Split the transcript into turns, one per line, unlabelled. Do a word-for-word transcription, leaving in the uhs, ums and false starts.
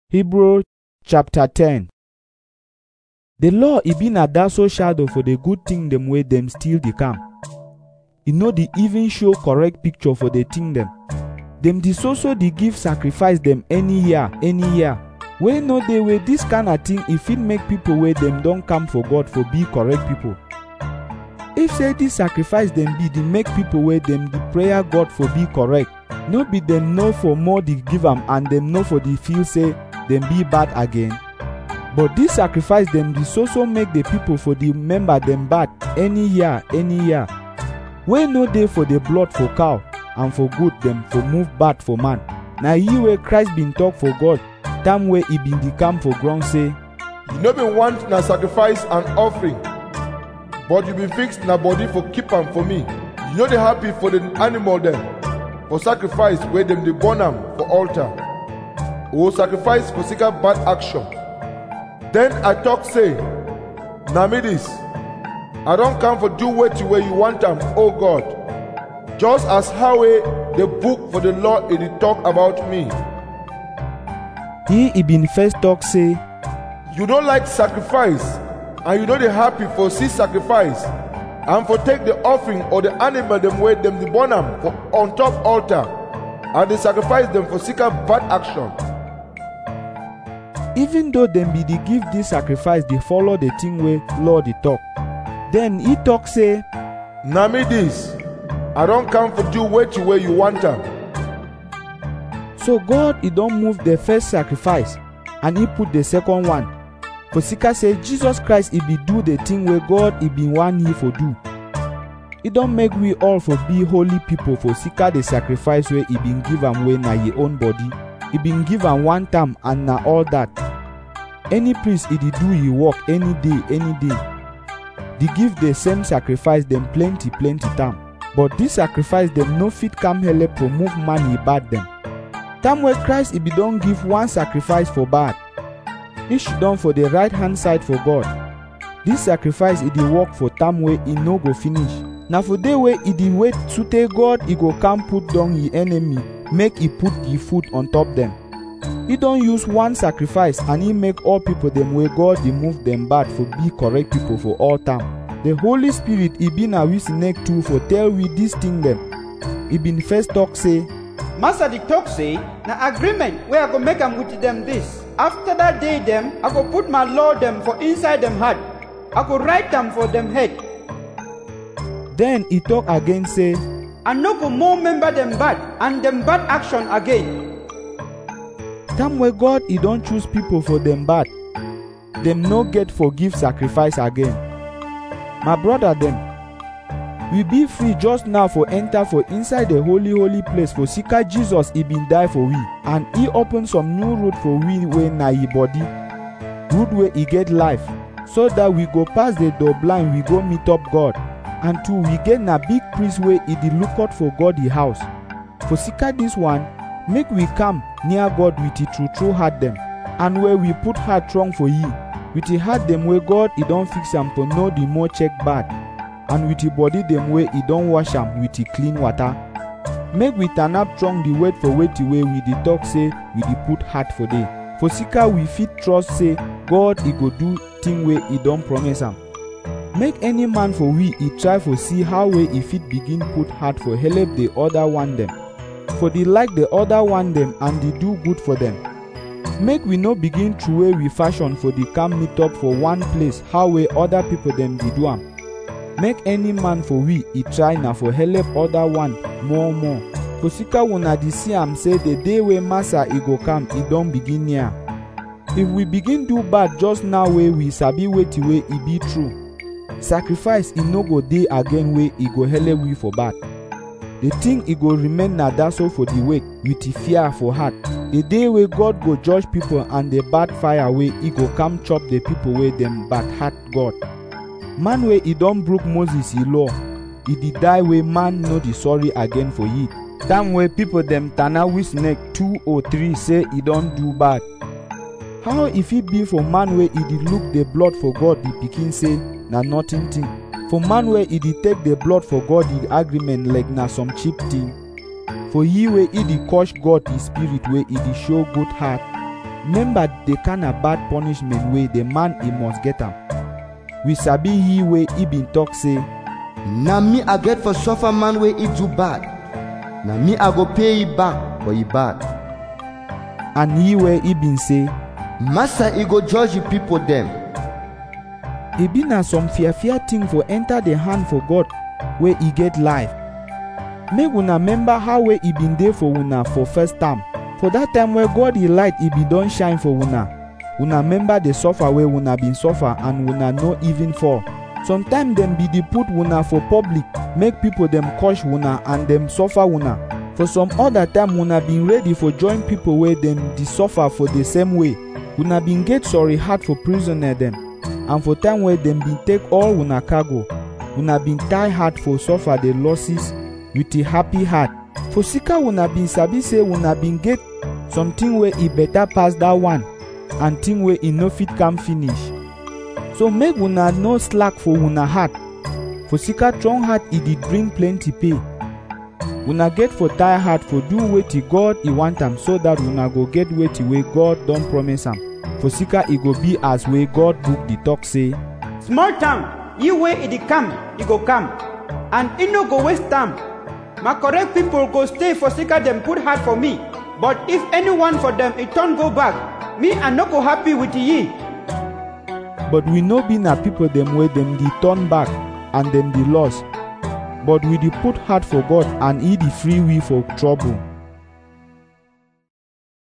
Hebrews chapter ten. The law e be na that so shadow for the good thing them wey them still dey come. E no dey even show correct picture for the thing them. Them dey so so dey give sacrifice them any year, any year. Wey no dey wey this kind of thing e fit make people wey them don come for God for be correct people. If say this sacrifice them be dey make people wey them dey prayer God for be correct, no be them know for more dey give am and them know for the feel say them be bad again. But this sacrifice them dey so so make the people for the remember them bad any year, any year. Wey no dey for the blood for cow and for good them for move bad for man. Na ye wey Christ been talk for God, time wey he been dey come for ground say,
you no been want na sacrifice and offering, but you been fix na body for keep am for me. You no dey happy for the animal them for sacrifice wey them dey burn am for altar, or sacrifice for seeker bad action. Then I talk say, na me this, I don't come for do wetin wey you want am, oh God. Just as how eh, the book for the law it dey talk about me.
He he been first talk say,
you don't like sacrifice, and you no dey happy for see sacrifice, and for take the offering or the animal them wey them dey burn am for on top altar, and they sacrifice them for seeker bad action.
Even though them be dey give this sacrifice, they follow the thing wey Lord dey talk. Then he talk say,
na me this, I don't come for do wetin wey you want am.
So God he don't move the first sacrifice and he put the second one. For seeker say Jesus Christ he be do the thing where God he been want he for do. He don't make we all for be holy people for seeker the sacrifice where he been give am way na your own body. He been give am one time and na all that. Any priest he dey do he work any day, any day. They give the same sacrifice them plenty, plenty time. But this sacrifice them no fit come help for move man he bad them. Time where Christ he be don't give one sacrifice for bad. He should done for the right hand side for God. This sacrifice he dey work for time where he no go finish. Now for day where he dey wait to take God he go come put down his enemy, make he put the foot on top them. He don't use one sacrifice and he make all people them where God he move them bad for be correct people for all time. The Holy Spirit he been a we neck too for tell we this thing them. He been first talk say,
Master the talk say, na agreement where I go make am with them this. After that day them, I go put my law them for inside them heart. I go write them for them head.
Then he talk again say,
I no go more remember them bad and them bad action again.
Time where God he don't choose people for them bad, them no get forgive sacrifice again. My brother them, we be free just now for enter for inside the holy holy place for seeker Jesus he been die for we, and he open some new road for we wey na he body, road where he get life, so that we go pass the door blind we go meet up God, and two we get na big priest where he dey look out for God the house. For seeker this one, make we come near God with the true true heart them, and where we put heart strong for ye, with the heart them where God he don't fix am for no the more check bad, and with the body them way he don't wash am with the clean water. Make we turn up strong the word for wait the way we the talk say we the put heart for day. For seeker we fit trust say God he go do thing way he don't promise am. Make any man for we he try for see how way he fit begin put heart for help the other one them. For the like the other one them and they do good for them. Make we no begin through way we fashion for the come meet up for one place how way other people them they do am. Make any man for we he try na for help other one more more. For seeker una dey see am say the day where Master he go come he don't begin near. If we begin do bad just now way we sabi wait the way he be true, sacrifice he no go dey again way he go help we for bad. The thing he go remain na that so for the wait with the fear for heart. The day where God go judge people and the bad fire way he go come chop the people where them bad heart God. Man wey he don't broke Moses he law, he did die way man no the sorry again for ye. Time where people them tana with neck two or three say he don't do bad. How if he be for man where he did look the blood for God the pikin say na nothing thing. For man where he did take the blood for God the agreement like na some cheap thing. For ye where he did coach God the spirit where he did show good heart. remember the kind of bad punishment wey the man he must get am. We sabi he wey he been talk say,
na me I get for suffer man wey he do bad. Na me I go pay he back for he bad.
And he wey he been say,
Master he go judge the people them.
E be na some fear fear thing for enter the hand for God wey he get life. Make una remember how wey he been there for una for first time. For that time where God he light he be don shine for una. Una remember the suffer wey una been suffer and una no even fall. Sometimes them be the put una for public, make people them curse una and them suffer una. For some other time una been ready for join people where them the suffer for the same way. Una been get sorry heart for prisoner them. And for time where them been take all una cargo, una been tie heart for suffer the losses with a happy heart. For sika una been sabi say una been get something where e better pass that one, and thing where e no fit come finish. So make una no slack for una heart. For sika strong heart e did bring plenty pay. Una get for tie heart for do wetin God he want am, so that una go get wetin wey God don promise am. For sika e go be as way God book the talk say,
small time, ye way e dey come, e go come, and e no go waste time. My correct people go stay for sika them put heart for me. But if anyone for them it turn go back, me I no go happy with ye.
But we no be na people them way them dey turn back and them dey lost. But we dey put heart for God and he dey free we for trouble.